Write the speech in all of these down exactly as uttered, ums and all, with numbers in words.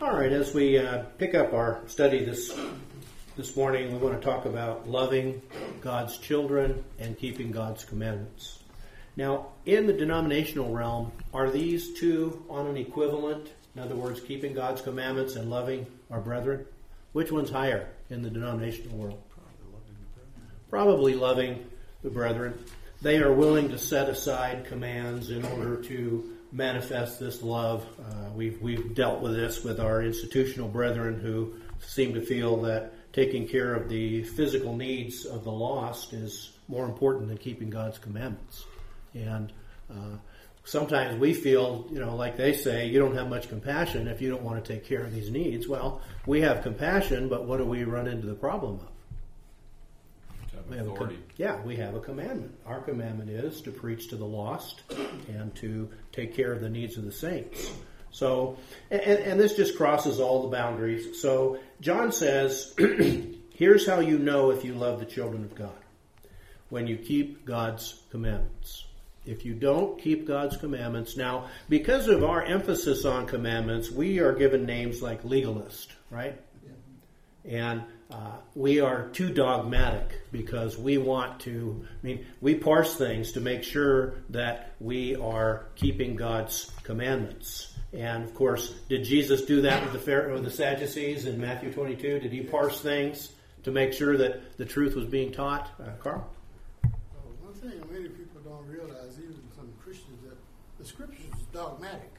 All right, as we uh, pick up our study this this morning, we want to talk about loving God's children and keeping God's commandments. Now, in the denominational realm, are these two on an equivalent? In other words, keeping God's commandments and loving our brethren? Which one's higher in the denominational world? Probably loving the brethren. They are willing to set aside commands in order to manifest this love. Uh, we've we've dealt with this with our institutional brethren who seem to feel that taking care of the physical needs of the lost is more important than keeping God's commandments. And uh, sometimes we feel, you know, like they say, you don't have much compassion if you don't want to take care of these needs. Well, we have compassion, but what do we run into the problem of? We have a, yeah, we have a commandment. Our commandment is to preach to the lost and to take care of the needs of the saints. So, and, and this just crosses all the boundaries. So John says, here's how you know if you love the children of God. When you keep God's commandments. If you don't keep God's commandments, now, because of our emphasis on commandments, we are given names like legalist, right? Yeah. And Uh, we are too dogmatic because we want to, I mean, we parse things to make sure that we are keeping God's commandments. And, of course, did Jesus do that with the, Pharaoh, with the Sadducees in Matthew twenty-two? Did he parse things to make sure that the truth was being taught? Uh, Carl? Well, one thing many people don't realize, even some Christians, that the Scriptures is dogmatic.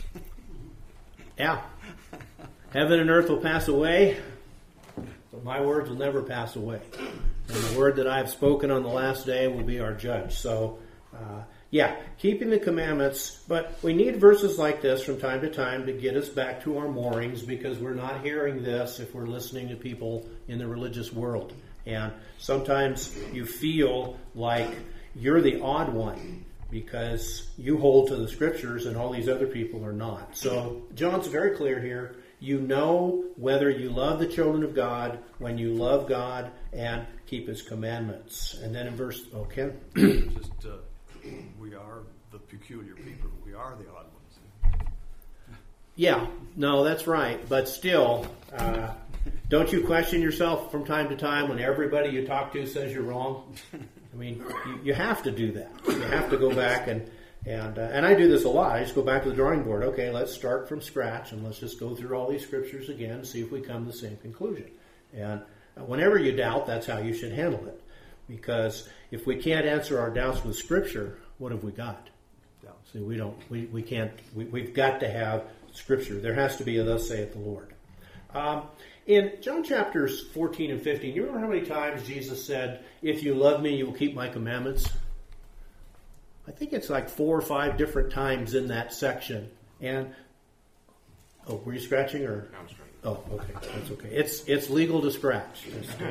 Yeah. Heaven and earth will pass away, but my words will never pass away. And the word that I have spoken on the last day will be our judge. So, uh, yeah, keeping the commandments. But we need verses like this from time to time to get us back to our moorings, because we're not hearing this if we're listening to people in the religious world. And sometimes you feel like you're the odd one because you hold to the Scriptures and all these other people are not. So John's very clear here. You know whether you love the children of God when you love God and keep His commandments. And then in verse, oh, Ken? Just, uh, we are the peculiar people. We are the odd ones. Yeah, no, that's right. But still, uh, don't you question yourself from time to time when everybody you talk to says you're wrong? I mean, you, you have to do that. You have to go back and And uh, and I do this a lot. I just go back to the drawing board. Okay, let's start from scratch and let's just go through all these scriptures again, see if we come to the same conclusion. And whenever you doubt, that's how you should handle it. Because if we can't answer our doubts with Scripture, what have we got? Yeah. See, we don't. We, we can't. We, we've got to have Scripture. There has to be a "Thus saith the Lord." Um, in John chapters fourteen and fifteen, you remember how many times Jesus said, "If you love me, you will keep my commandments"? I think it's like four or five different times in that section. And, oh, were you scratching or? I'm scratching. Oh, okay. That's okay. It's it's legal to scratch.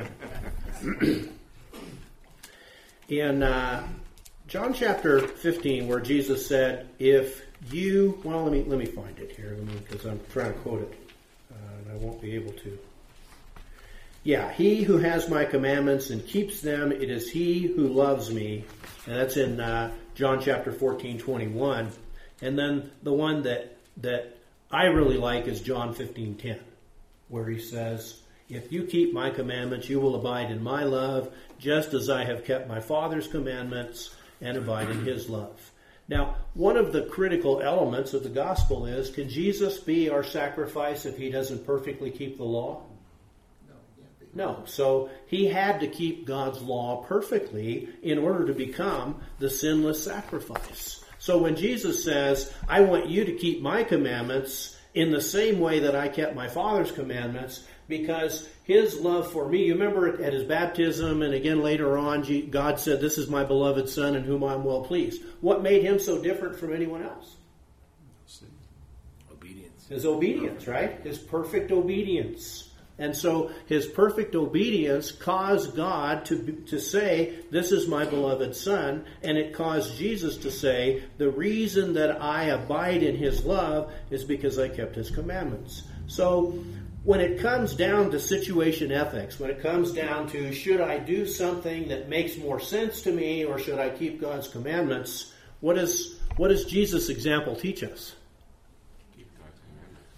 In uh, John chapter fifteen, where Jesus said, if you, well, let me let me find it here, because I'm trying to quote it, uh, and I won't be able to. Yeah, he who has my commandments and keeps them, it is he who loves me. And that's in uh, John chapter fourteen, twenty-one. And then the one that that I really like is John fifteen, ten, where he says, if you keep my commandments, you will abide in my love, just as I have kept my Father's commandments and abide in his love. Now, one of the critical elements of the gospel is, can Jesus be our sacrifice if he doesn't perfectly keep the law? No. So he had to keep God's law perfectly in order to become the sinless sacrifice. So when Jesus says, I want you to keep my commandments in the same way that I kept my Father's commandments, because his love for me, you remember at his baptism and again later on, God said, this is my beloved Son in whom I am well pleased. What made him so different from anyone else? Obedience. His obedience, right? His perfect obedience. And so his perfect obedience caused God to, to say, this is my beloved Son, and it caused Jesus to say, the reason that I abide in his love is because I kept his commandments. So when it comes down to situation ethics, when it comes down to should I do something that makes more sense to me or should I keep God's commandments, what is what does Jesus' example teach us?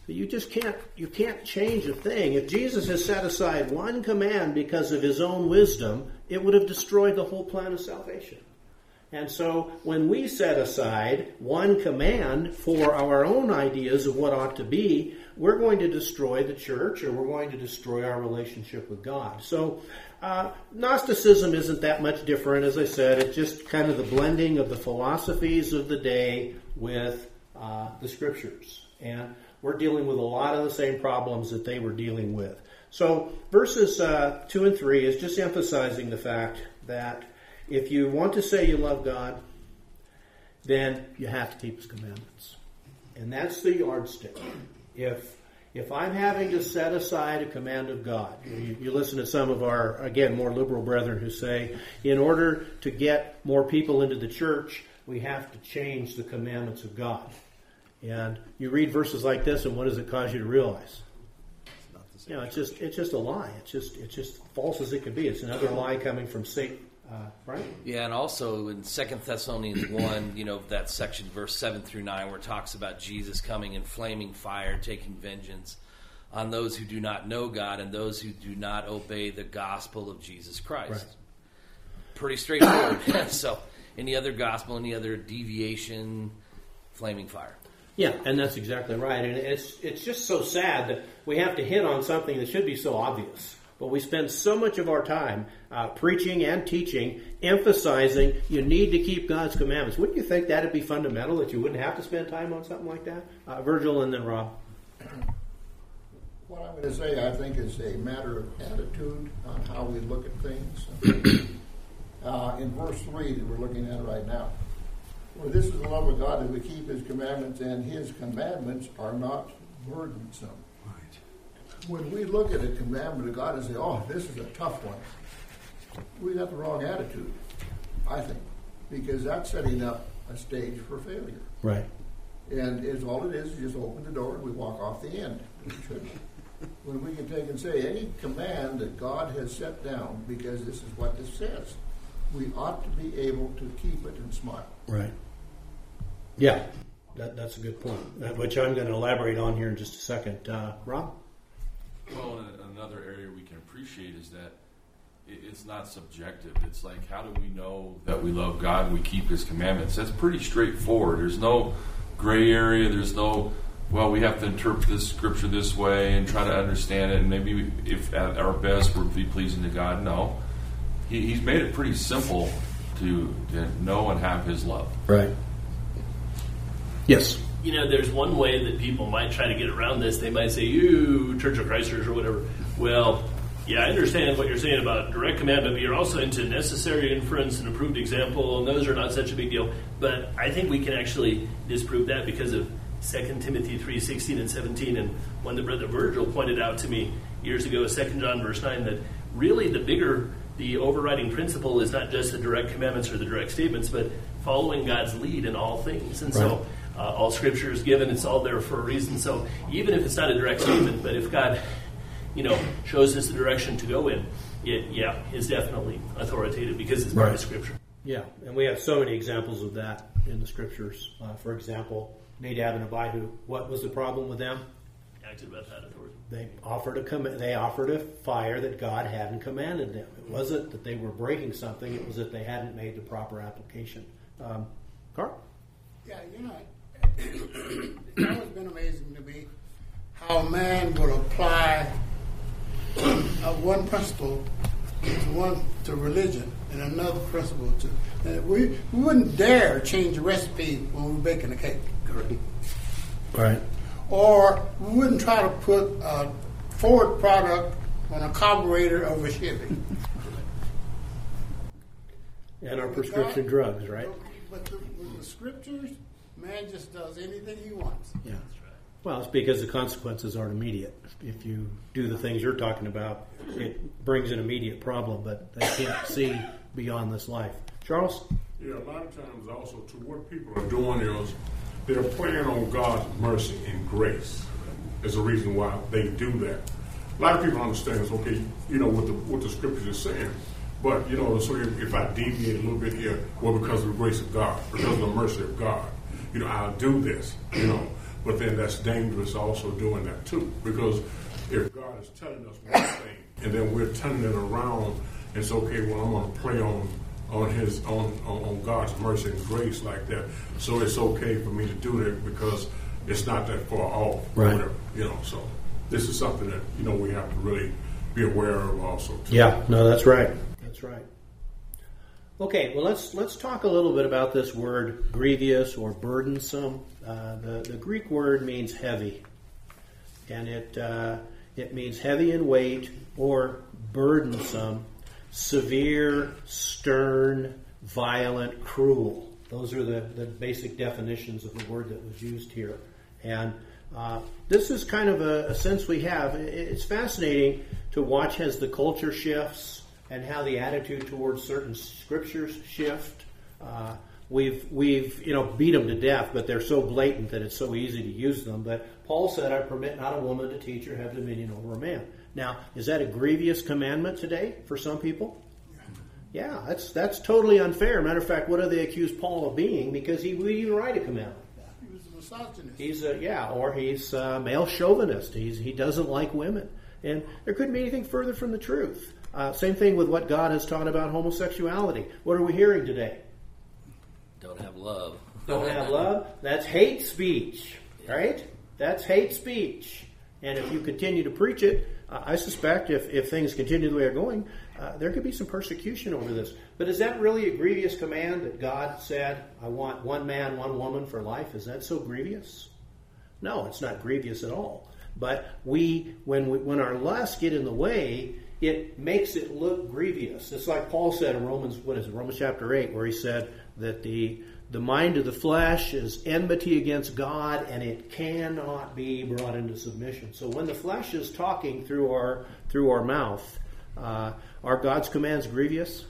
But you just can't, you can't change a thing. If Jesus has set aside one command because of his own wisdom, it would have destroyed the whole plan of salvation. And so when we set aside one command for our own ideas of what ought to be, we're going to destroy the church, or we're going to destroy our relationship with God. So uh, Gnosticism isn't that much different. As I said, it's just kind of the blending of the philosophies of the day with uh, the Scriptures. And we're dealing with a lot of the same problems that they were dealing with. So verses uh, two and three is just emphasizing the fact that if you want to say you love God, then you have to keep his commandments. And that's the yardstick. If if I'm having to set aside a command of God, you, you listen to some of our, again, more liberal brethren who say, in order to get more people into the church, we have to change the commandments of God. And you read verses like this, and what does it cause you to realize? It's not the same. You know, it's just it's just a lie. It's just it's just false as it can be. It's another lie coming from Satan. Uh, right? Yeah, and also in Second Thessalonians one, you know, that section, verse seven through nine, where it talks about Jesus coming in flaming fire, taking vengeance on those who do not know God and those who do not obey the gospel of Jesus Christ. Right. Pretty straightforward. So any other gospel, any other deviation, flaming fire. Yeah, and that's exactly right. And it's it's just so sad that we have to hit on something that should be so obvious. But we spend so much of our time uh, preaching and teaching, emphasizing you need to keep God's commandments. Wouldn't you think that would be fundamental, that you wouldn't have to spend time on something like that? Uh, Virgil and then Rob. What I'm going to say, I think, is a matter of attitude on how we look at things. uh, in verse three that we're looking at right now, for this is the love of God, that we keep his commandments, and his commandments are not burdensome. When we look at a commandment of God and say, oh, this is a tough one, we got the wrong attitude, I think, because that's setting up a stage for failure. Right. And it's all it is, you just open the door and we walk off the end. When we can take and say any command that God has set down, because this is what this says, we ought to be able to keep it and smile. Right. Yeah, that, that's a good point, uh, which I'm going to elaborate on here in just a second. Uh, Rob? Well, another area we can appreciate is that it's not subjective. It's like, how do we know that we love God and we keep his commandments? That's pretty straightforward. There's no gray area. There's no, well, we have to interpret this scripture this way and try to understand it, and maybe if at our best we're be pleasing to God. No. He, he's made it pretty simple to, to know and have his love. Right. Yes. You know, there's one way that people might try to get around this. They might say, you, Church of Christers or whatever, well, yeah, I understand what you're saying about direct commandment, but you're also into necessary inference and approved example, and those are not such a big deal. But I think we can actually disprove that because of Second Timothy three sixteen and seventeen, and one that Brother Virgil pointed out to me years ago, Second John verse nine, that really the bigger, the overriding principle is not just the direct commandments or the direct statements, but following God's lead in all things. And right. so Uh, all Scripture is given; it's all there for a reason. So even if it's not a direct statement, but if God, you know, shows us the direction to go in, it yeah is definitely authoritative because it's part right. of Scripture. Yeah, and we have so many examples of that in the Scriptures. Uh, for example, Nadab and Abihu. What was the problem with them? Acted about that authority. They offered a com- they offered a fire that God hadn't commanded them. It wasn't that they were breaking something; it was that they hadn't made the proper application. Um, Carl? Yeah, you know, it's always been amazing to me how a man would apply uh, one principle to one to religion and another principle to. And we, we wouldn't dare change the recipe when we were baking a cake. Correct. Right. Or we wouldn't try to put a Ford product on a carburetor of a Chevy. And our prescription God, drugs, right? But the, with the Scriptures, man just does anything he wants. Yeah. Well, it's because the consequences aren't immediate. If you do the things you're talking about, it brings an immediate problem, but they can't see beyond this life. Charles? Yeah, a lot of times also, to what people are doing is they're playing on God's mercy and grace as a reason why they do that. A lot of people understand it's okay, you know, what the what the scriptures are saying. But, you know, so if, if I deviate a little bit here, well, because of the grace of God, because of the mercy of God, you know, I'll do this, you know. but then that's dangerous also doing that too. Because if God is telling us one thing and then we're turning it around, it's okay, well, I'm going to play on on his on, on on God's mercy and grace like that. So it's okay for me to do that because it's not that far off. Right. Or whatever, you know, so this is something that, you know, we have to really be aware of also too. Yeah, no, that's right. That's right. Okay, well, let's let's talk a little bit about this word grievous or burdensome. Uh, the the Greek word means heavy, and it uh, it means heavy in weight or burdensome, severe, stern, violent, cruel. Those are the, the basic definitions of the word that was used here, and uh, this is kind of a, a sense we have. It's fascinating to watch as the culture shifts and how the attitude towards certain scriptures shift. Uh, we've we've you know beat them to death, but they're so blatant that it's so easy to use them. But Paul said, "I permit not a woman to teach or have dominion over a man." Now, is that a grievous commandment today for some people? Yeah, that's that's totally unfair. Matter of fact, what do they accuse Paul of being? Because he would even write a commandment. He was a misogynist. He's a yeah, or he's a male chauvinist. He's he doesn't like women, and there couldn't be anything further from the truth. Uh, same thing with what God has taught about homosexuality. What are we hearing today? Don't have love. Don't have love? That's hate speech, right? That's hate speech. And if you continue to preach it, uh, I suspect if, if things continue the way they're going, uh, there could be some persecution over this. But is that really a grievous command that God said, I want one man, one woman for life? Is that so grievous? No, it's not grievous at all. But we, when we, when our lusts get in the way, it makes it look grievous. It's like Paul said in Romans, what is it, Romans chapter eight, where he said that the the mind of the flesh is enmity against God, and it cannot be brought into submission. So when the flesh is talking through our through our mouth, uh, are God's commands grievous?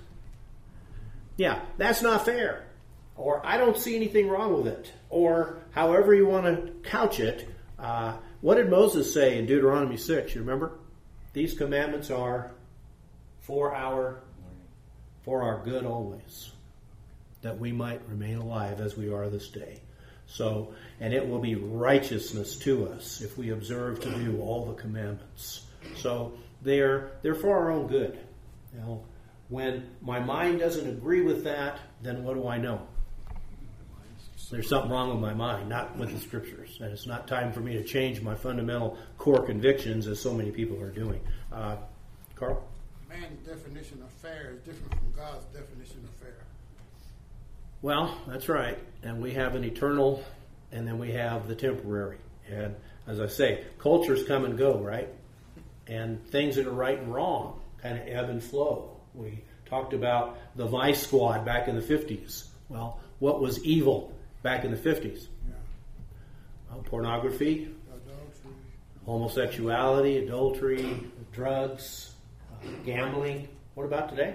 Yeah, that's not fair. Or I don't see anything wrong with it. Or however you want to couch it. Uh, what did Moses say in Deuteronomy six? You remember? These commandments are for our for our good always, that we might remain alive as we are this day. So, and it will be righteousness to us if we observe to do all the commandments. So they're they're for our own good. You know, when my mind doesn't agree with that, then what do I know? There's something wrong with my mind, not with the scriptures. And it's not time for me to change my fundamental core convictions as so many people are doing. Uh, Carl? Man's definition of fair is different from God's definition of fair. Well, that's right. And we have an eternal, and then we have the temporary. And as I say, cultures come and go, right? And things that are right and wrong kind of ebb and flow. We talked about the Vice Squad back in the fifties. Well, what was evil back in the fifties? Yeah. Well, pornography, Adultery. homosexuality, adultery, drugs, uh, gambling. What about today?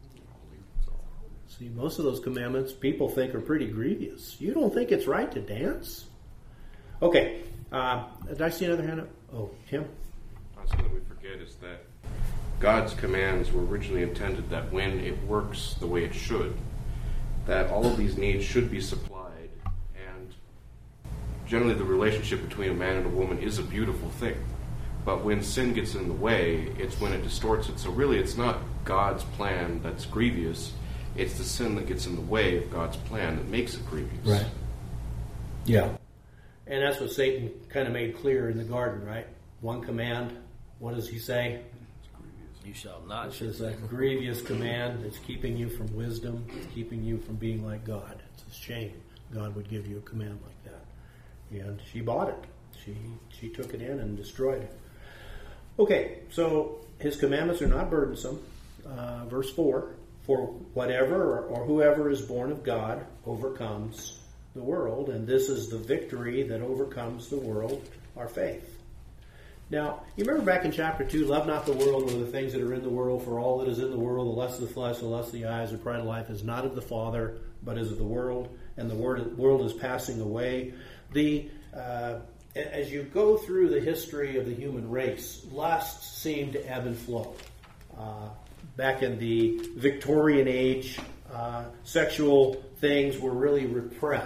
See, most of those commandments people think are pretty grievous. You don't think it's right to dance? Okay. Uh, did I see another hand up? Oh, Tim? Uh, something we forget is that God's commands were originally intended that when it works the way it should, that all of these needs should be supplied, and generally the relationship between a man and a woman is a beautiful thing. But when sin gets in the way, it's when it distorts it. So really it's not God's plan that's grievous, it's the sin that gets in the way of God's plan that makes it grievous. Right. Yeah. And that's what Satan kind of made clear in the garden, right? One command. What does he say? You shall not. Which is a grievous command. It's keeping you from wisdom. It's keeping you from being like God. It's a shame God would give you a command like that. And she bought it. She she took it in and destroyed it. Okay, so his commandments are not burdensome. Uh, verse four, for whatever or, or whoever is born of God overcomes the world, and this is the victory that overcomes the world, our faith. Now, you remember back in chapter two, love not the world or the things that are in the world, for all that is in the world, the lust of the flesh, the lust of the eyes, the pride of life, is not of the Father, but is of the world, and the world is passing away. The uh, as you go through the history of the human race, lusts seem to ebb and flow. Uh, back in the Victorian age, uh, sexual things were really repressed.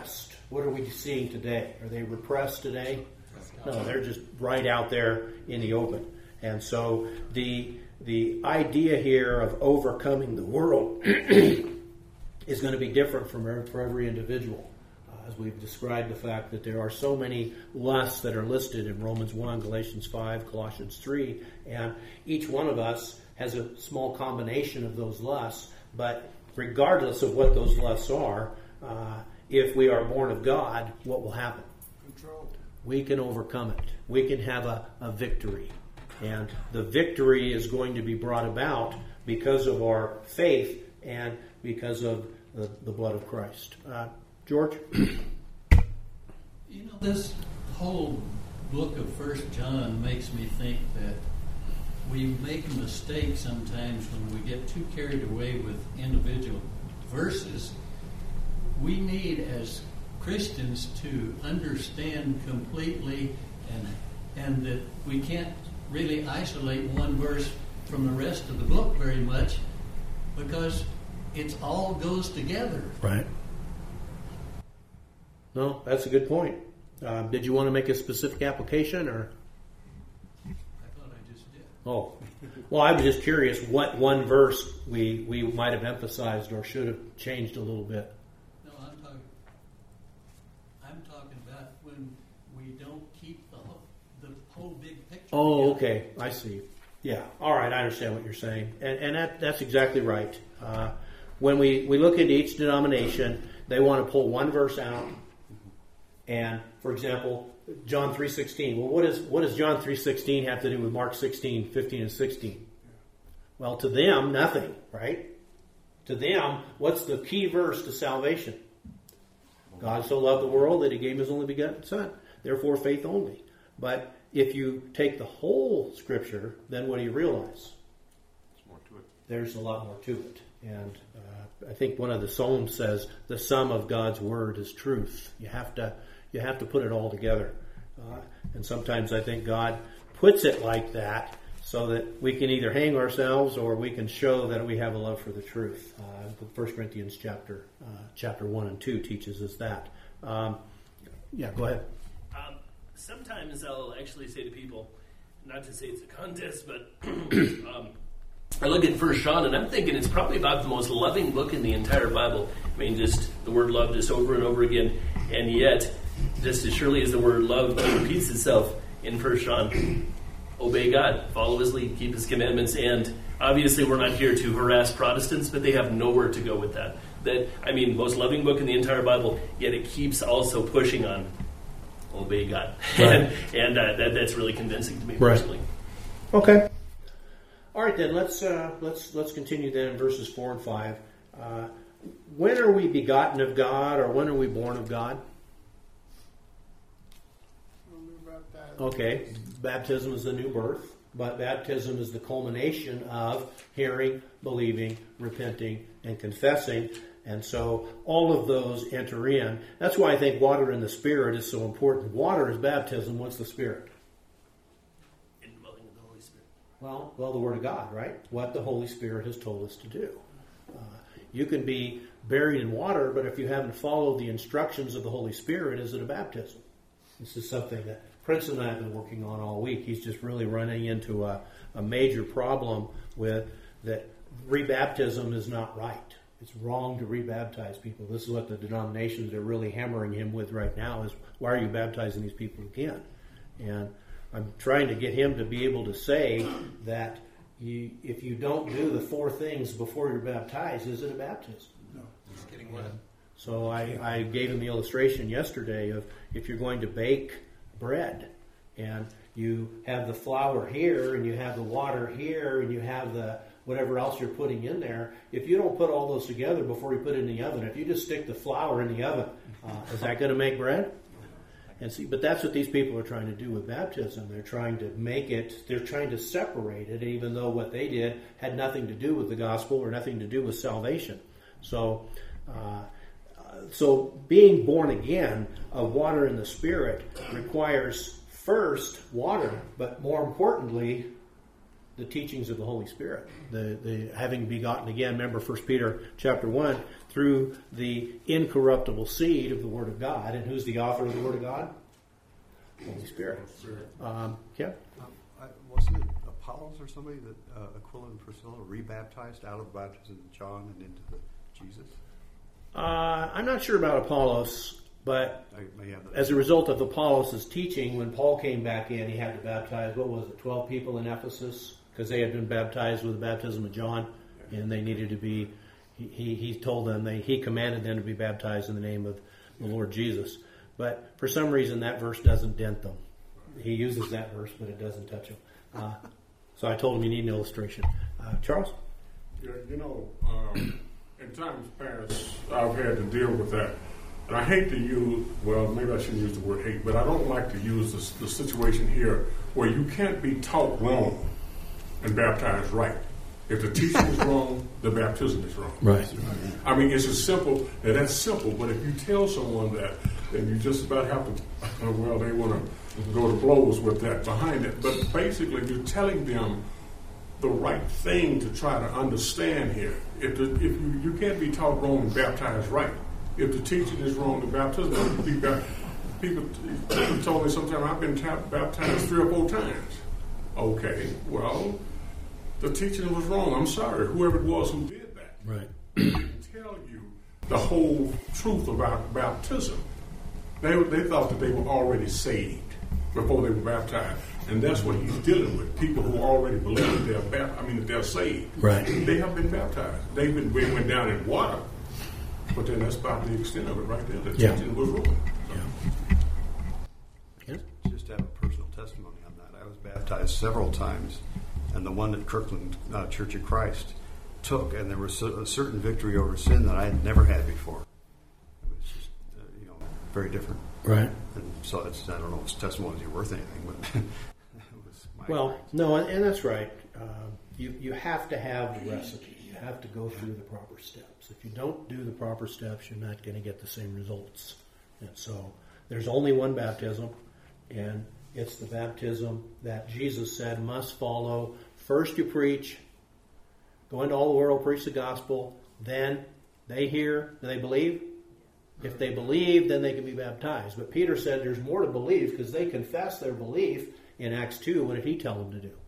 what are we seeing today? Are they repressed today? No, they're just right out there in the open. And so the the idea here of overcoming the world is going to be different from every, for every individual. Uh, as we've described the fact that there are so many lusts that are listed in Romans one, Galatians five, Colossians three, and each one of us has a small combination of those lusts, but regardless of what those lusts are, uh, if we are born of God, what will happen? Control. We can overcome it. We can have a, a victory. And the victory is going to be brought about because of our faith and because of the, the blood of Christ. Uh, George? You know, this whole book of First John makes me think that we make a mistake sometimes when we get too carried away with individual verses. We need, as Christians, to understand completely and and that we can't really isolate one verse from the rest of the book very much because it all goes together. Right. No, that's a good point. Uh, did you want to make a specific application, or? I thought I just did. Oh, well, I was just curious what one verse we, we might have emphasized or should have changed a little bit. No, I'm talking. I'm talking about when we don't keep the whole, the whole big picture. Oh, together. okay, I see. Yeah, all right, I understand what you're saying, and and that that's exactly right. Uh, when we, we look into each denomination, they want to pull one verse out, and for example, John three sixteen. Well, what is what does John three sixteen have to do with Mark sixteen, fifteen, and sixteen? Well, to them, nothing, right? To them, what's the key verse to salvation? God so loved the world that he gave his only begotten Son. Therefore, faith only. But if you take the whole Scripture, then what do you realize? There's more to it. There's a lot more to it. And uh, I think one of the Psalms says, the sum of God's Word is truth. You have to you have to put it all together. Uh, and sometimes I think God puts it like that so that we can either hang ourselves or we can show that we have a love for the truth. Uh, First Corinthians chapter uh, chapter one and two teaches us that. Um, yeah, go ahead. Um, sometimes I'll actually say to people, not to say it's a contest, but um, I look at First John and I'm thinking it's probably about the most loving book in the entire Bible. I mean, just the word love just over and over again, and yet, just as surely as the word love repeats itself in First John, obey God, follow his lead, keep his commandments, and obviously we're not here to harass Protestants, but they have nowhere to go with that. That, I mean, most loving book in the entire Bible, yet it keeps also pushing on obey God. Right. and and uh, that, that's really convincing to me Right. personally. Okay. All right, then let's uh, let's let's continue then in verses four and five. Uh, when are we begotten of God, or when are we born of God? About that. Okay, baptism is the new birth, but baptism is the culmination of hearing, believing, repenting, and confessing. And so all of those enter in. That's why I think water in the Spirit is so important. Water is baptism. What's the Spirit? Indwelling of the Holy Spirit. Well, well, the Word of God, right? What the Holy Spirit has told us to do. Uh, you can be buried in water, but if you haven't followed the instructions of the Holy Spirit, is it a baptism? This is something that Prince and I have been working on all week. He's just really running into a, a major problem with that rebaptism is not right. It's wrong to rebaptize people. This is what the denominations are really hammering him with right now is, why are you baptizing these people again? And I'm trying to get him to be able to say that you, if you don't do the four things before you're baptized, is it a baptism? No. Just getting wet. So I, I gave him the illustration yesterday of if you're going to bake bread and you have the flour here and you have the water here and you have the whatever else you're putting in there, if you don't put all those together before you put it in the oven, if you just stick the flour in the oven, uh, is that going to make bread? And see, but that's what these people are trying to do with baptism. They're trying to make it, they're trying to separate it, even though what they did had nothing to do with the gospel or nothing to do with salvation. So, uh, so being born again of water and the Spirit requires first water, but more importantly, the teachings of the Holy Spirit, the, the having begotten again. Remember First Peter chapter one, through the incorruptible seed of the Word of God. And who's the author of the Word of God? Holy Spirit. Um, yeah. Um, I, wasn't it Apollos or somebody that uh, Aquila and Priscilla rebaptized out of the baptism of John and into the Jesus? Uh, I'm not sure about Apollos, but I may have that. as a result of Apollos' teaching, when Paul came back in, he had to baptize, what was it, twelve people in Ephesus? Because they had been baptized with the baptism of John, and they needed to be, he, he, he told them, they, he commanded them to be baptized in the name of the Lord Jesus. But for some reason, that verse doesn't dent them. He uses that verse, but it doesn't touch them. Uh, so I told him you need an illustration. Uh, Charles? Yeah, you know, um, in times past, I've had to deal with that. And I hate to use, well, maybe I shouldn't use the word hate, but I don't like to use this, the situation here where you can't be taught wrong and baptized right. If the teaching is wrong, the baptism is wrong. Right. I mean, it's as simple, and that's simple, but if you tell someone that, then you just about have to, well, they want to go to blows with that behind it. But basically, you're telling them the right thing to try to understand here. If, the, if you, you can't be taught wrong and baptized right. If the teaching is wrong, the baptism will be baptized. People, people told me sometime I've been ta- baptized three or four times. Okay, well, the teaching was wrong. I'm sorry, whoever it was who did that. Right. They didn't tell you the whole truth about baptism. They, they thought that they were already saved before they were baptized. And that's what he's dealing with. People who already believe that they're baptized, I mean, that they're saved. Right. They have been baptized. They've been, they went down in water. But then that's about the extent of it right there. The Yeah. teaching was wrong. Yeah. Yes? Just to have a personal testimony on that. I was baptized several times, and the one that Kirkland uh, Church of Christ took, and there was a certain victory over sin that I had never had before. It was just, uh, you know, very different. Right. And so it's, I don't know if it's testimonies are worth anything, but it was my Well, experience. no, and, and that's right. Uh, you, you have to have the recipe. You have to go through the proper steps. If you don't do the proper steps, you're not going to get the same results. And so there's only one baptism, and it's the baptism that Jesus said must follow. First you preach, go into all the world, preach the gospel, then they hear, do they believe? If they believe, then they can be baptized. But Peter said there's more to believe because they confess their belief in Acts two. What did he tell them to do?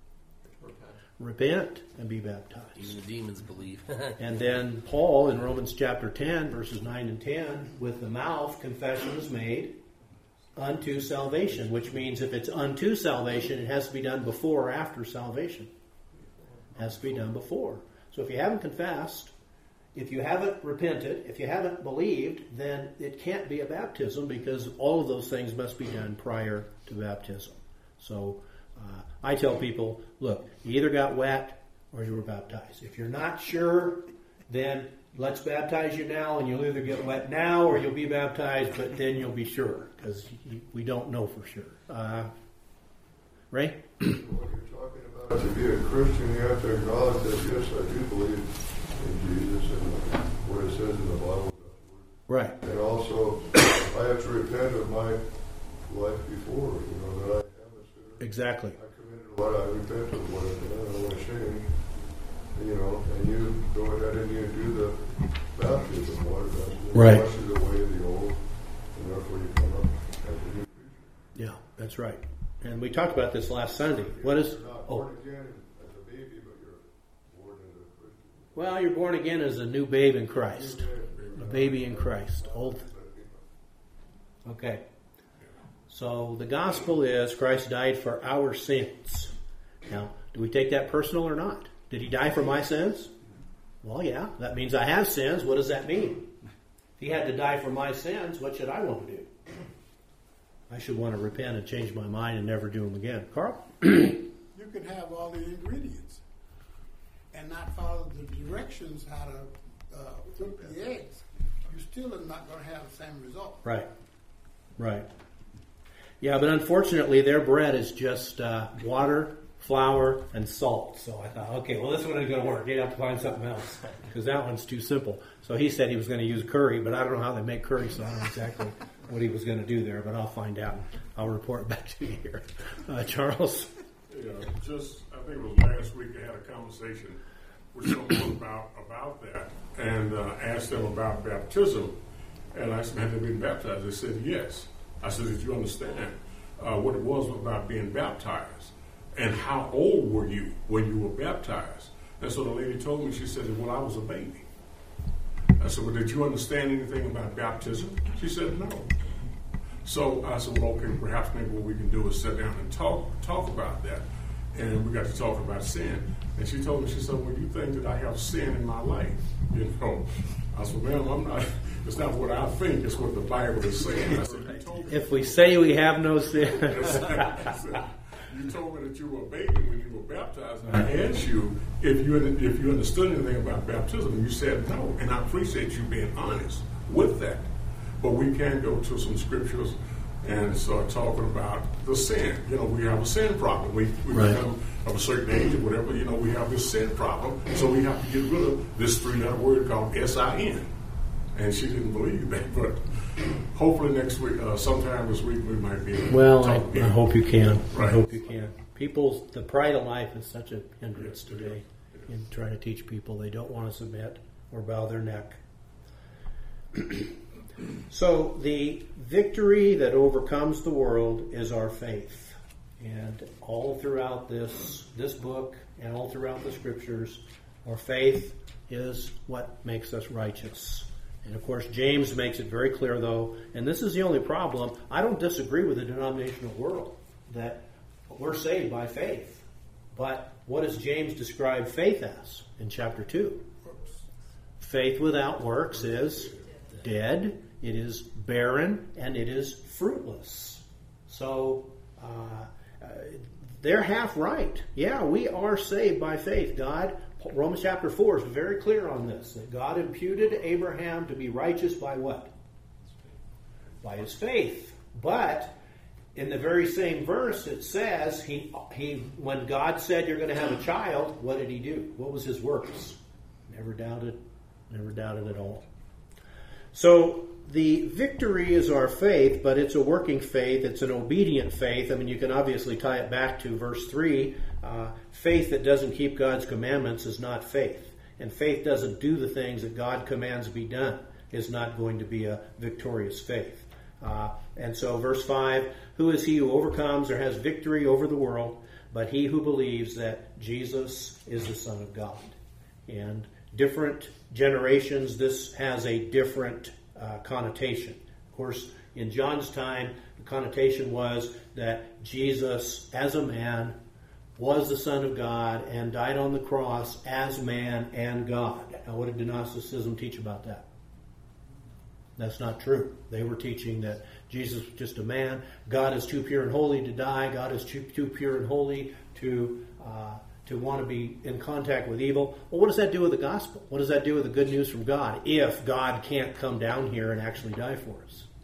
Repent and be baptized. Even the demons believe. And then Paul in Romans chapter ten, verses nine and ten, with the mouth confession is made unto salvation, which means if it's unto salvation, it has to be done before or after salvation. It has to be done before. So if you haven't confessed, if you haven't repented, if you haven't believed, then it can't be a baptism because all of those things must be done prior to baptism. So uh, I tell people, look, you either got wet or you were baptized. If you're not sure, then let's baptize you now, and you'll either get wet now or you'll be baptized, but then you'll be sure because we don't know for sure. Uh, Ray? What you're talking about, to be a Christian, you have to acknowledge that, yes, I do believe in Jesus and what it says in the Bible. Right. And also, I have to repent of my life before, you know, that I am a sinner. Exactly. I committed what I repent of what I've done, I want to change. You know, and you go ahead and you do the baptism, water baptism. Right. It washes away the old, and therefore you come up as a new creature. Yeah, that's right. And we talked about this last Sunday. What is... You're not Oh. born again as a baby, but you're born as a Christian. Well, you're born again as a new babe in Christ. A baby in Christ. Old. Okay. So the gospel is Christ died for our sins. Now, do we take that personal or not? Did he die for my sins? Well, yeah. That means I have sins. What does that mean? If he had to die for my sins, what should I want to do? I should want to repent and change my mind and never do them again. Carl? You can have all the ingredients and not follow the directions how to uh, cook the eggs. You still are not going to have the same result. Right. Right. Yeah, but unfortunately, their bread is just uh, water, flour, and salt. So I thought, okay, well, this one isn't going to work. You'd have to find something else because that one's too simple. So he said he was going to use curry, but I don't know how they make curry, so I don't know exactly what he was going to do there, but I'll find out. I'll report back to you here. Uh, Charles? Yeah, just, I I think it was last week, I had a conversation with someone about about that, and uh, asked them about baptism. And I asked them, had they been baptized? They said, yes. I said, did you understand uh, what it was about being baptized? And how old were you when you were baptized? And so the lady told me, she said, well, I was a baby. I said, well, did you understand anything about baptism? She said, no. So I said, well, okay, perhaps maybe what we can do is sit down and talk talk about that. And we got to talk about sin. And she told me, she said, well, you think that I have sin in my life? You know, I said, ma'am, I'm not, it's not what I think, it's what the Bible is saying. I said, you told me If we say we have no sin. I said, you told me that you were a baby when you were baptized. And I asked you if you if you understood anything about baptism, and you said no. And I appreciate you being honest with that. But we can go to some scriptures and start talking about the sin. You know, we have a sin problem. We, we Right. become of a certain age or whatever, you know, we have this sin problem. So we have to get rid of this three-letter word called S I N. And she didn't believe that. But hopefully next week, uh, sometime this week, we might be able to Well, I, talk I again. hope you can. I Right. hope you can. People's the pride of life is such a hindrance today in trying to teach people they don't want to submit or bow their neck. So the victory that overcomes the world is our faith, and all throughout this this book and all throughout the scriptures, our faith is what makes us righteous. And of course, James makes it very clear, though, and this is the only problem. I don't disagree with the denominational world that we're saved by faith. But what does James describe faith as in chapter two? Faith without works is dead, it is barren, and it is fruitless. So uh, uh, they're half right. Yeah, we are saved by faith. God, Romans chapter four is very clear on this, that God imputed Abraham to be righteous by what? By his faith. But in the very same verse, it says, he, he, when God said you're going to have a child, what did he do? What was his works? Never doubted, never doubted at all. So the victory is our faith, but it's a working faith. It's an obedient faith. I mean, you can obviously tie it back to verse three. Uh, faith that doesn't keep God's commandments is not faith. And faith doesn't do the things that God commands be done is not going to be a victorious faith. Uh, and so verse five, who is he who overcomes or has victory over the world, but he who believes that Jesus is the Son of God? And different generations, this has a different uh, connotation. Of course, in John's time, the connotation was that Jesus, as a man, was the Son of God and died on the cross as man and God. Now, what did Gnosticism teach about that? That's not true. They were teaching that Jesus was just a man. God is too pure and holy to die. God is too, too pure and holy to uh, to want to be in contact with evil. Well, what does that do with the gospel? What does that do with the good news from God if God can't come down here and actually die for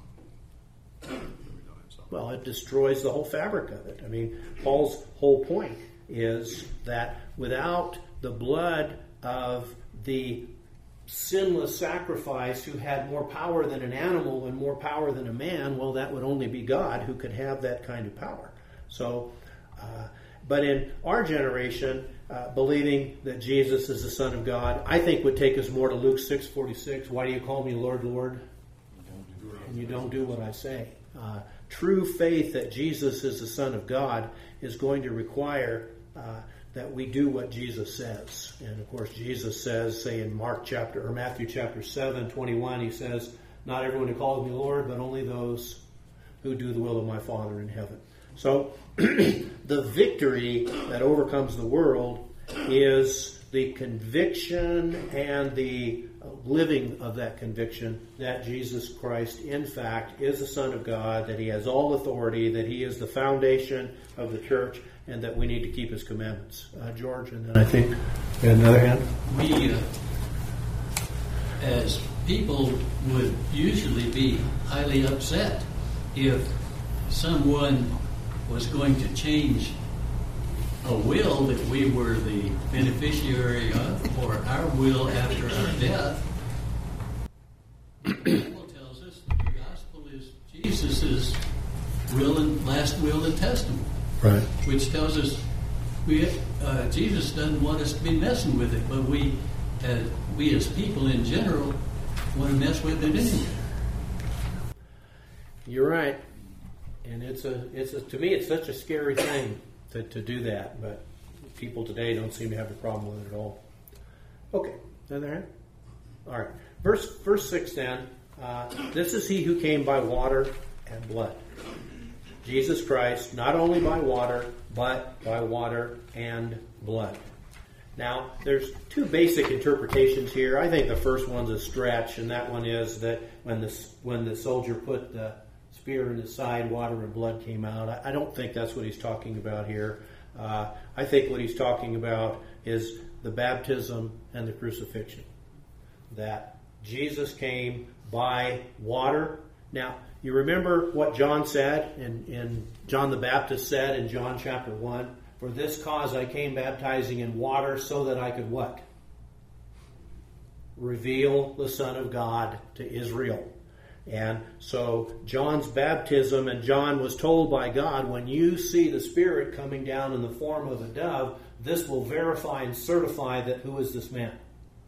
us? Well, it destroys the whole fabric of it. I mean, Paul's whole point is that without the blood of the sinless sacrifice who had more power than an animal and more power than a man, well, that would only be God who could have that kind of power. So, uh, but in our generation, uh, believing that Jesus is the Son of God, I think would take us more to Luke six forty-six. Why do you call me Lord, Lord? And you don't do what I say. Uh, true faith that Jesus is the Son of God is going to require uh, that we do what Jesus says. And of course, Jesus says, say in Mark chapter or Matthew chapter seven, twenty-one, he says, not everyone who calls me Lord, but only those who do the will of my Father in heaven. So the victory that overcomes the world is the conviction and the living of that conviction that Jesus Christ, in fact, is the Son of God, that he has all authority, that he is the foundation of the church, and that we need to keep his commandments. Uh, George, and then I think another hand. We, uh, as people, would usually be highly upset if someone was going to change a will that we were the beneficiary of, or our will after our death. The Bible tells us that the gospel is Jesus' will and last will and testament. Right. Which tells us we uh, Jesus doesn't want us to be messing with it, but we, as, we as people in general, want to mess with it anyway. You're right, and it's a it's a, to me it's such a scary thing to, to do that, but people today don't seem to have a problem with it at all. Okay, another hand. All right, verse verse six then. Uh, this is he who came by water and blood. Jesus Christ, not only by water, but by water and blood. Now, there's two basic interpretations here. I think the first one's a stretch, and that one is that when the when the soldier put the spear in his side, water and blood came out. I, I don't think that's what he's talking about here. Uh, I think what he's talking about is the baptism and the crucifixion. That Jesus came by water. Now, you remember what John said, and, and John the Baptist said in John chapter one, "For this cause I came baptizing in water so that I could" what? Reveal the Son of God to Israel. And so John's baptism, and John was told by God, when you see the Spirit coming down in the form of a dove, this will verify and certify that who is this man?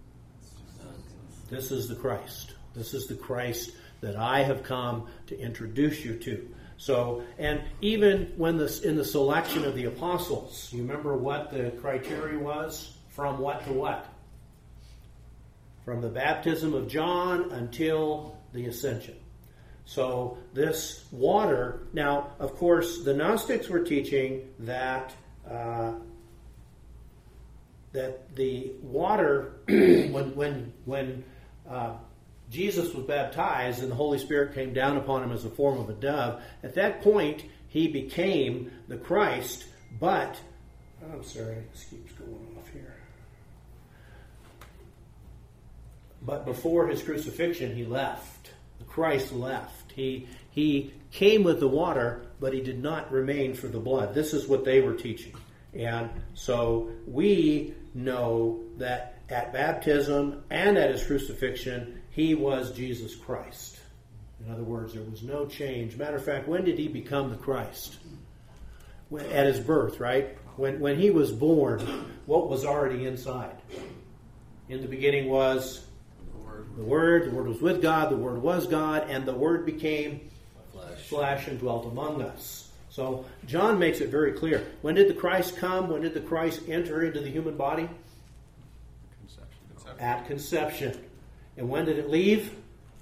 This is the Christ. This is the Christ that I have come to introduce you to. So, and even when this in the selection of the apostles, you remember what the criteria was? From what to what? From the baptism of John until the ascension. So this water, now, of course, the Gnostics were teaching that uh, that the water, when when when uh, Jesus was baptized and the Holy Spirit came down upon him as a form of a dove, at that point he became the Christ, but, I'm sorry, this keeps going off here. But before his crucifixion, he left. The Christ left. He, he came with the water, but he did not remain for the blood. This is what they were teaching. And so we know that at baptism and at his crucifixion, he was Jesus Christ. In other words, there was no change. Matter of fact, when did he become the Christ? When, at his birth, right? When, when he was born, what was already inside? In the beginning was the Word. The Word was with God. The Word was God. And the Word became flesh, flesh and dwelt among us. So John makes it very clear. When did the Christ come? When did the Christ enter into the human body? Conception. At conception. And when did it leave?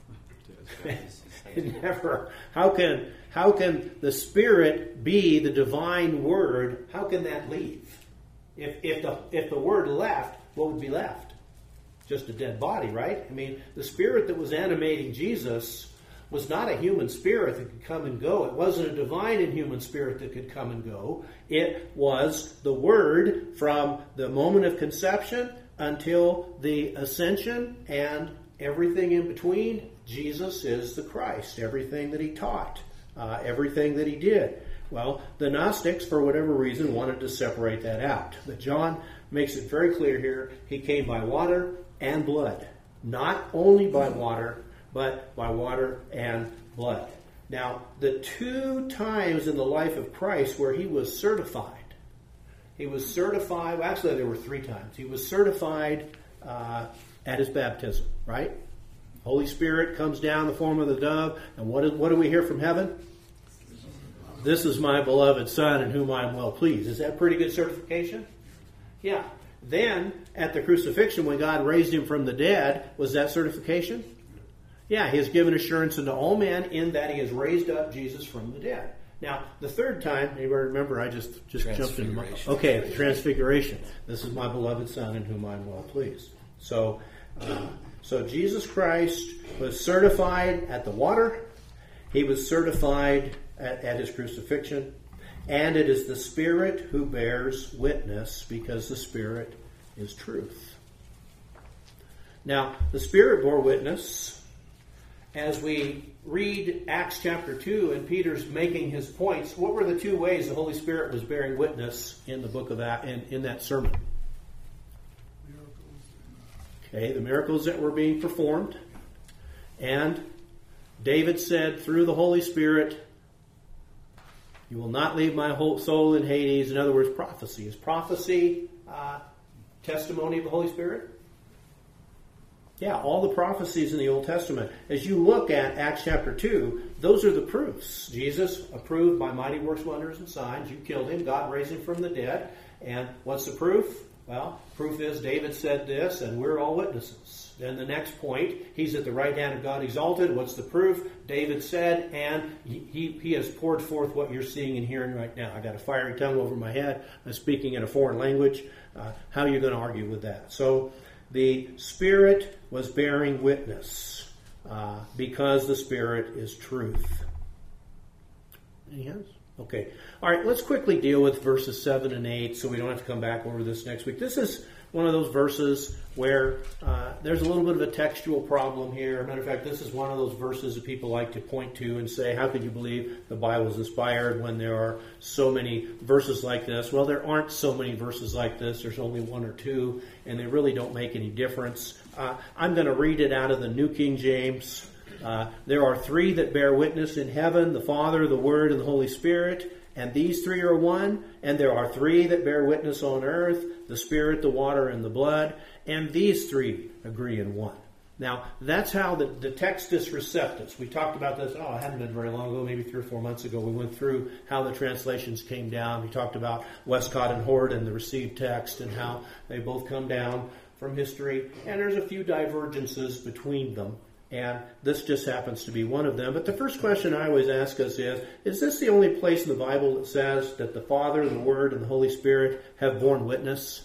It never. How can how can the Spirit be the divine Word? How can that leave? If if the if the Word left, what would be left? Just a dead body, right? I mean, the Spirit that was animating Jesus was not a human spirit that could come and go. It wasn't a divine and human spirit that could come and go. It was the Word from the moment of conception until the ascension, and everything in between. Jesus is the Christ. Everything that he taught, uh, everything that he did. Well, the Gnostics, for whatever reason, wanted to separate that out. But John makes it very clear here. He came by water and blood. Not only by water, but by water and blood. Now, the two times in the life of Christ where he was certified, he was certified, well, actually there were three times. He was certified uh, at his baptism, right? Holy Spirit comes down in the form of the dove, and what, is, what do we hear from heaven? This is my beloved Son in whom I am well pleased. Is that pretty good certification? Yeah. Then, at the crucifixion, when God raised him from the dead, was that certification? Yeah, he has given assurance unto all men in that he has raised up Jesus from the dead. Now, the third time, anybody remember, I just, just jumped in. My, okay, the transfiguration. This is my beloved Son in whom I am well pleased. So, uh, so Jesus Christ was certified at the water. He was certified at, at his crucifixion. And it is the Spirit who bears witness, because the Spirit is truth. Now, the Spirit bore witness. As we read Acts chapter two and Peter's making his points, what were the two ways the Holy Spirit was bearing witness in the book of Acts, in, in that sermon? Okay, the miracles that were being performed. And David said through the Holy Spirit, You will not leave my whole soul in Hades. In other words, prophecy. Is prophecy uh, testimony of the Holy Spirit? Yeah, all the prophecies in the Old Testament. As you look at Acts chapter two, those are the proofs. Jesus approved by mighty works, wonders, and signs. You killed him. God raised him from the dead. And what's the proof? Well, proof is David said this, and we're all witnesses. Then the next point, he's at the right hand of God exalted. What's the proof? David said, and he, he, he has poured forth what you're seeing and hearing right now. I got a fiery tongue over my head. I'm speaking in a foreign language. Uh, how are you going to argue with that? So the Spirit was bearing witness uh, because the Spirit is truth. Any hands? Okay. All right, let's quickly deal with verses seven and eight so we don't have to come back over this next week. This is one of those verses where uh, there's a little bit of a textual problem here. Matter of fact, this is one of those verses that people like to point to and say, how could you believe the Bible is inspired when there are so many verses like this? Well, there aren't so many verses like this. There's only one or two, and they really don't make any difference. Uh, I'm going to read it out of the New King James. Uh, there are three that bear witness in heaven, the Father, the Word, and the Holy Spirit. And these three are one. And there are three that bear witness on earth, the Spirit, the water, and the blood. And these three agree in one. Now, that's how the, the Textus Receptus. We talked about this, oh, it hadn't been very long ago, maybe three or four months ago. We went through how the translations came down. We talked about Westcott and Hort and the received text and how they both come down from history. And there's a few divergences between them. And this just happens to be one of them. But the first question I always ask us is, is this the only place in the Bible that says that the Father, the Word, and the Holy Spirit have borne witness?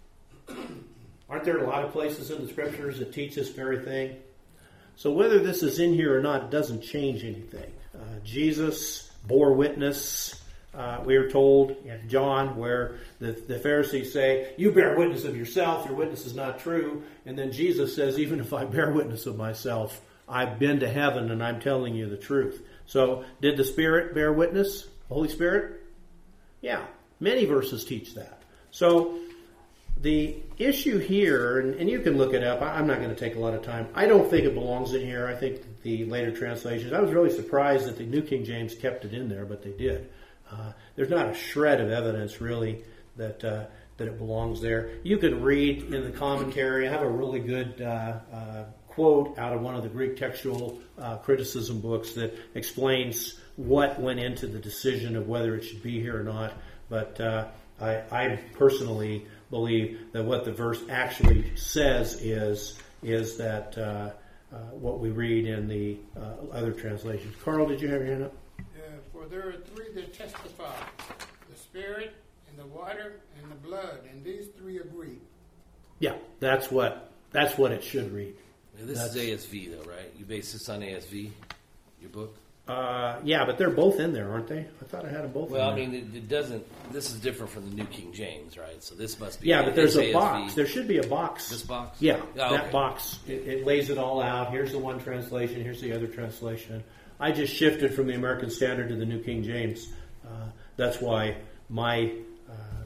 Aren't there a lot of places in the Scriptures that teach this very thing? So whether this is in here or not doesn't change anything. Uh, Jesus bore witness. Uh, we are told in John where the, the Pharisees say, you bear witness of yourself, your witness is not true. And then Jesus says, even if I bear witness of myself, I've been to heaven and I'm telling you the truth. So did the Spirit bear witness? The Holy Spirit? Yeah, many verses teach that. So the issue here, and, and you can look it up, I, I'm not going to take a lot of time. I don't think it belongs in here. I think the later translations, I was really surprised that the New King James kept it in there, but they did. Uh, there's not a shred of evidence, really, that uh, that it belongs there. You can read in the commentary. I have a really good uh, uh, quote out of one of the Greek textual uh, criticism books that explains what went into the decision of whether it should be here or not. But uh, I, I personally believe that what the verse actually says is is that uh, uh, what we read in the uh, other translations. Carl, did you have your hand up? For there are three that testify, the Spirit and the water and the blood, and these three agree. Yeah, that's what that's what it should read. Yeah, this that's, is A S V, though, right? You base this on A S V, your book? Uh, yeah, but they're both in there, aren't they? I thought I had them both well, in there. Well, I mean, it, it doesn't... This is different from the New King James, right? So this must be... Yeah, but there's a A S V. box. There should be a box. This box? Yeah, oh, that okay. box. It, it lays it all out. Here's the one translation. Here's the other translation. I just shifted from the American Standard to the New King James. Uh, that's why my uh,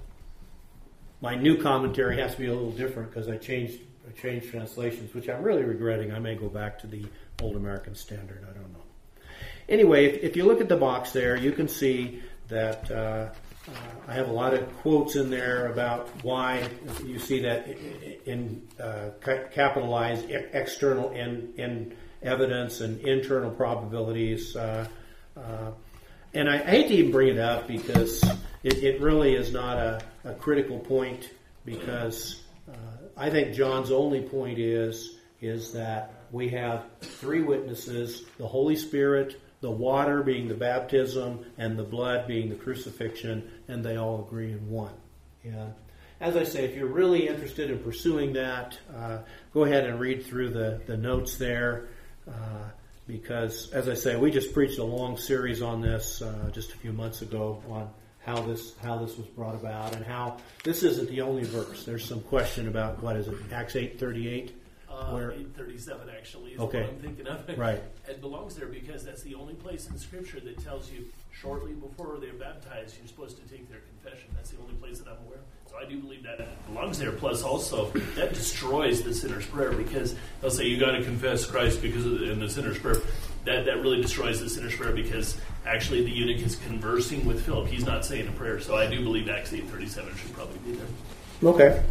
my new commentary has to be a little different because I changed I changed translations, which I'm really regretting. I may go back to the Old American Standard. I don't know. Anyway, if, if you look at the box there, you can see that uh, uh, I have a lot of quotes in there about why you see that in uh, capitalized external and in evidence and internal probabilities. Uh, uh, and I, I hate to even bring it up because it, it really is not a, a critical point because uh, I think John's only point is, is that we have three witnesses, the Holy Spirit, the water being the baptism, and the blood being the crucifixion, and they all agree in one. And as I say, if you're really interested in pursuing that, uh, go ahead and read through the, the notes there. Uh, because, as I say, we just preached a long series on this uh, just a few months ago on how this how this was brought about and how this isn't the only verse. There's some question about, what is it, Acts eight thirty-eight? Uh, Where, eight thirty-seven actually is okay. what I'm thinking of. Right. It belongs there because that's the only place in Scripture that tells you shortly before they're baptized you're supposed to take their confession. That's the only place that I'm aware of. So I do believe that it belongs there. Plus, also, that destroys the sinner's prayer because they'll say you got to confess Christ because of the, in the sinner's prayer. That that really destroys the sinner's prayer because actually the eunuch is conversing with Philip. He's not saying a prayer. So I do believe Acts eight thirty-seven should probably be there. Okay.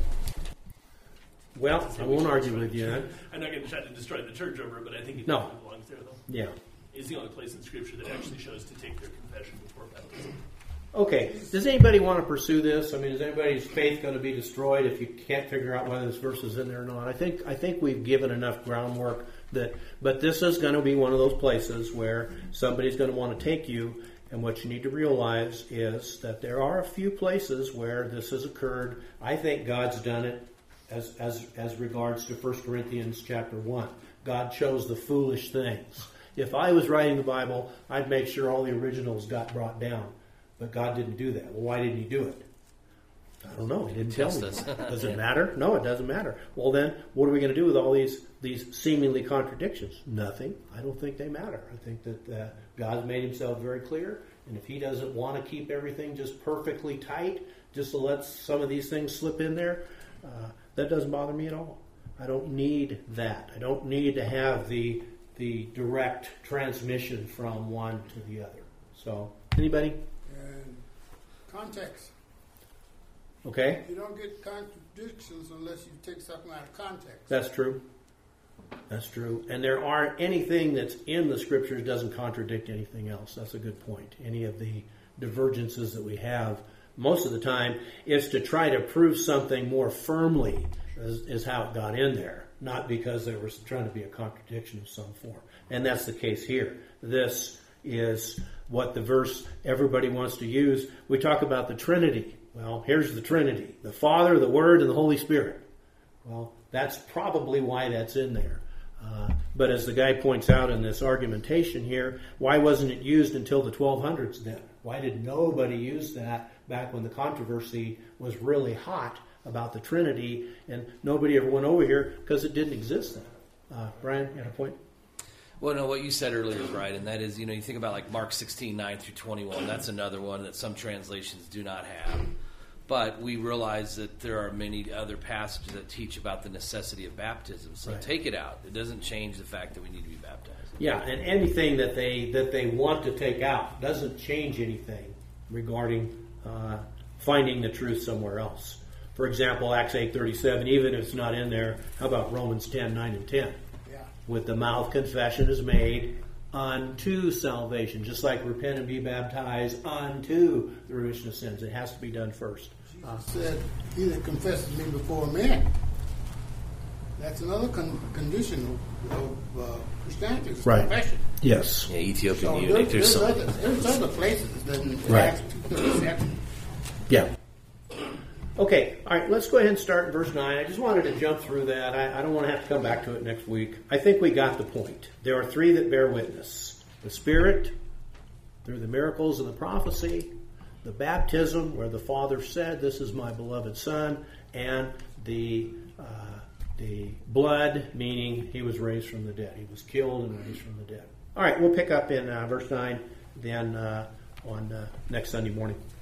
Well, I won't argue with you then. I'm not going to try to destroy the church over it, but I think it No. definitely belongs there, though. Yeah. It's the only place in Scripture that actually shows to take their confession before baptism. Okay. Does anybody want to pursue this? I mean, is anybody's faith going to be destroyed if you can't figure out whether this verse is in there or not? I think I think we've given enough groundwork that, but this is going to be one of those places where somebody's going to want to take you, and what you need to realize is that there are a few places where this has occurred. I think God's done it as as as regards to First Corinthians chapter one. God chose the foolish things. If I was writing the Bible, I'd make sure all the originals got brought down. But God didn't do that. Well, why didn't he do it? I don't know. He didn't tell me. Does it matter? No, it doesn't matter. Well, then, what are we going to do with all these these seemingly contradictions? Nothing. I don't think they matter. I think that uh, God's made himself very clear. And if he doesn't want to keep everything just perfectly tight, just to let some of these things slip in there, uh, that doesn't bother me at all. I don't need that. I don't need to have the the direct transmission from one to the other. So, anybody? And context. Okay? You don't get contradictions unless you take something out of context. That's true. That's true. And there aren't anything that's in the Scriptures doesn't contradict anything else. That's a good point. Any of the divergences that we have, most of the time, is to try to prove something more firmly is, is how it got in there, not because there was trying to be a contradiction of some form. And that's the case here. This is what the verse everybody wants to use. We talk about the Trinity. Well, here's the Trinity. The Father, the Word, and the Holy Spirit. Well, that's probably why that's in there. Uh, but as the guy points out in this argumentation here, why wasn't it used until the twelve hundreds then? Why did nobody use that back when the controversy was really hot about the Trinity, and nobody ever went over here because it didn't exist then? Uh, Brian, you had a point? Well, no, what you said earlier is right, and that is, you know, you think about like Mark sixteen, nine through twenty-one, that's another one that some translations do not have. But we realize that there are many other passages that teach about the necessity of baptism. So Right. take it out. It doesn't change the fact that we need to be baptized. Yeah, and anything that they that they want to take out doesn't change anything regarding uh, finding the truth somewhere else. For example, Acts eight thirty-seven, even if it's not in there, how about Romans ten, nine and ten? Yeah. With the mouth confession is made unto salvation, just like repent and be baptized unto the remission of sins. It has to be done first. Uh, Said, he that confesses me before men. That's another con- condition of, of uh, Christianity, is Right. confession. yes. Yeah, Ethiopian So eunuch. there, There's there's, some. other, there's other places than Right. Acts two thirty-seven. Yeah. Okay, all right, let's go ahead and start in verse nine. I just wanted to jump through that. I, I don't want to have to come back to it next week. I think we got the point. There are three that bear witness. The Spirit, through the miracles and the prophecy, the baptism, where the Father said, this is my beloved Son, and the uh, the blood, meaning he was raised from the dead. He was killed and raised from the dead. All right, we'll pick up in uh, verse nine then uh, on uh, next Sunday morning.